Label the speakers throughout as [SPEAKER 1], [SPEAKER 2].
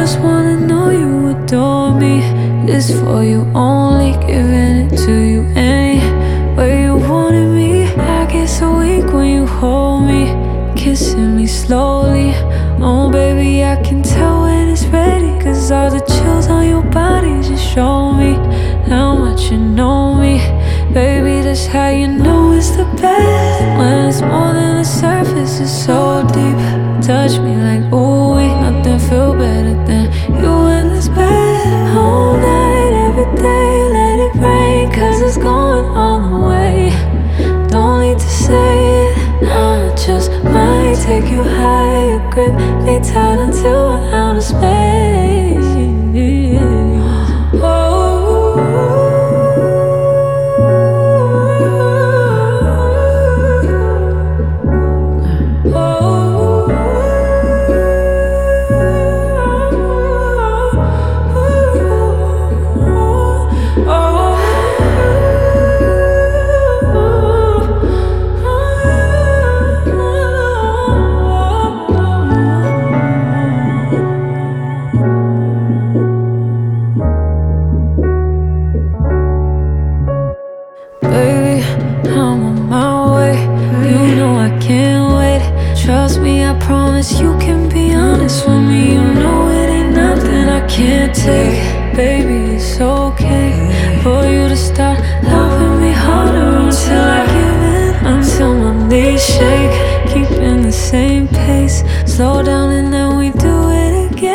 [SPEAKER 1] just wanna know you adore me. It's for you only, giving it to you any way you wanted me. I get so weak when you hold me, kissing me slowly. Oh baby, I can tell when it's ready, 'cause all the chills on your body just show me how much you know me. Baby, that's how you know it's the best. When it's more than the surface, it's so deep. Touch me like ooh, nothing feel better than you in this bed. All night, every day, let it rain, 'cause it's going all the way. Don't need to say it, I just might take you higher. Grip me tight until we're out of space. Baby, I'm on my way. You know I can't wait. Trust me, I promise you can be honest with me. You know it ain't nothing I can't take. Baby, it's okay for you to start loving me harder until I give in, until my knees shake. Keeping the same pace, slow down and then we do it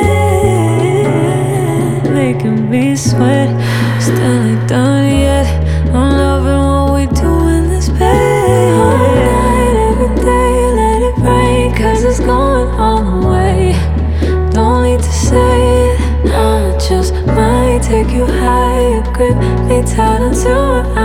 [SPEAKER 1] again. Making me sweat, still ain't done yet. I'm loving what we do in this bed. All night, every day, let it rain, 'cause it's going all the way. Don't need to say it, I just might take you higher. Grip me tight until we're